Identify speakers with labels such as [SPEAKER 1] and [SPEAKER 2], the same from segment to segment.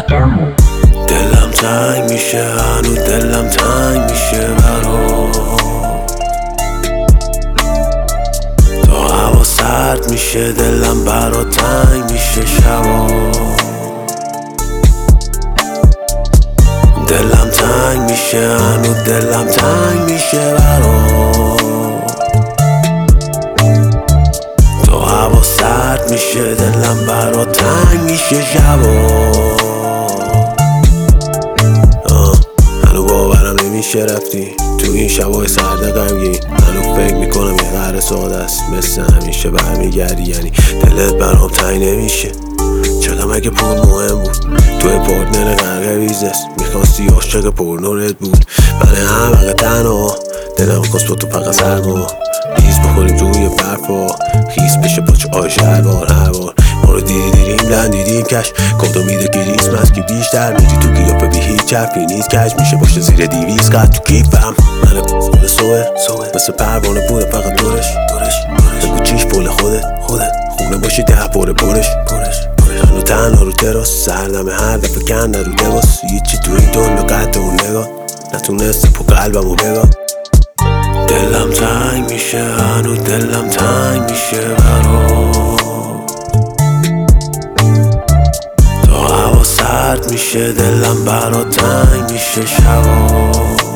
[SPEAKER 1] دلم تنگ میشه، هنوز دلم تنگ میشه برات. تا هوا سرد میشه دلم برات تنگ میشه شبا. دلم تنگ میشه، هنوز دلم تنگ میشه برات. تا هوا سرد میشه دلم برات تنگ میشه شبا. هنو باورم نمیشه رفتی تو این شبای سرد غمگین. هنو فکر میکنم یه قهر ساده است، مثل همیشه برمیگردی. یعنی دلت برام تنگ نمیشه. چقدر مگه پول مهم بود؟ توی پارتنر غرق ویزست، میخواستی عاشق پرنورت بود. من همه تنها دلم خواست با تو فقط سرما ریز بخوریم توی برفا، خیس بشه پاچه آش هر بار ما رو دیدیم دیدیم کش کدوم میده کریسمس که بیشتر میری تو گیاپه بی هیچ حرفی نیست. کش میشه باشه زیر 200 قد تو کیفم. من خود سوه مثل پروانه بوده فقط دورش بگو چیش پول خودت خونه باشی 10 پرش هنو تنها رو تراس سردمه هر دفعه کنده رو لباس. یه چی تو این دنیا قد اون نگاه نتونسته پو قلبمو بگاه. دلم تنگ میشه، هنو دلم تنگ میشه برات. تا هوا سرد میشه دلم برات تنگ میشه شبا.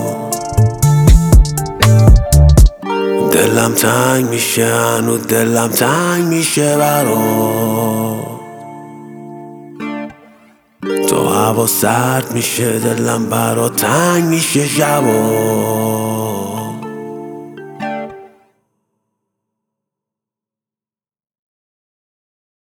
[SPEAKER 1] دلم تنگ میشه، هنو دلم تنگ میشه برات. تا هوا سرد میشه دلم برات تنگ میشه شبا.